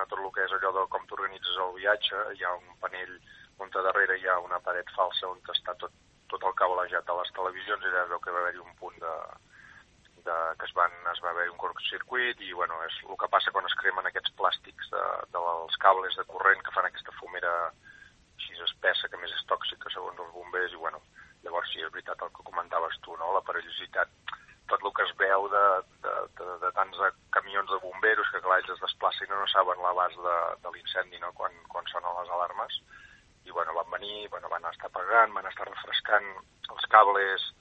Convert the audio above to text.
tot el que és allò de com t'organitzes el viatge, hi ha un panell on a darrere hi ha una paret falsa on està tot el cablejat de les televisions, i allà veu que va haver-hi un punt que es va haver un curtcircuit, i bueno, és el que passa quan es cremen aquests plàstics dels cables de corrent que fan aquesta fumera així espessa, que més és tòxica segons els bombers, i bueno, llavors sí, és veritat el que comentaves tu, no? La perillositat, tot el que es veu de tants camions de bomberos que clar, ells es desplacen i no saben l'abast de l'incendi, no? Quan sonen les alarmes, i bueno, van venir, van estar apagant, van estar refrescant els cables